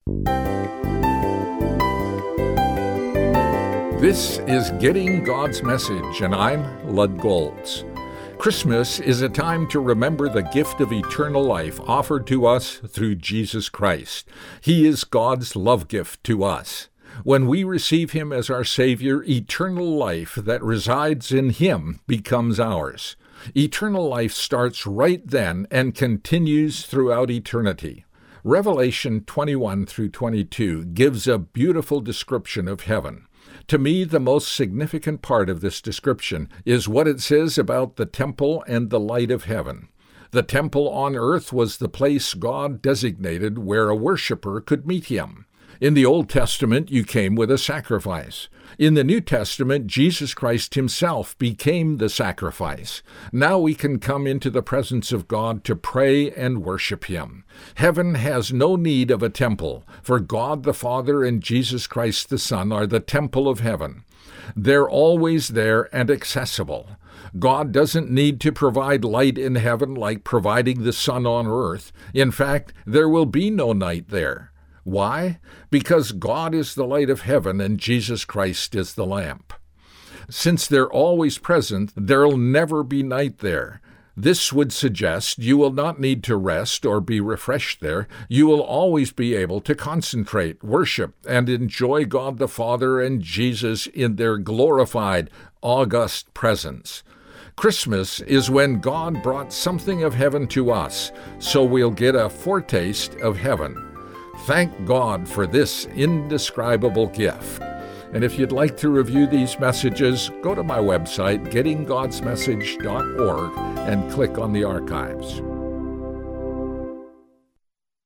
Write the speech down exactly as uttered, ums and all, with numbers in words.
This is Getting God's Message, and I'm Lud Golds. Christmas is a time to remember the gift of eternal life offered to us through Jesus Christ. He is God's love gift to us. When we receive Him as our Savior, eternal life that resides in Him becomes ours. Eternal life starts right then and continues throughout eternity. Revelation twenty-one through twenty-two gives a beautiful description of heaven. To me, the most significant part of this description is what it says about the temple and the light of heaven. The temple on earth was the place God designated where a worshiper could meet Him. In the Old Testament, you came with a sacrifice. In the New Testament, Jesus Christ Himself became the sacrifice. Now we can come into the presence of God to pray and worship Him. Heaven has no need of a temple, for God the Father and Jesus Christ the Son are the temple of heaven. They're always there and accessible. God doesn't need to provide light in heaven like providing the sun on earth. In fact, there will be no night there. Why? Because God is the light of heaven and Jesus Christ is the lamp. Since they're always present, there'll never be night there. This would suggest you will not need to rest or be refreshed there. You will always be able to concentrate, worship, and enjoy God the Father and Jesus in their glorified, august presence. Christmas is when God brought something of heaven to us, so we'll get a foretaste of heaven. Thank God for this indescribable gift. And if you'd like to review these messages, go to my website, getting gods message dot org, and click on the archives.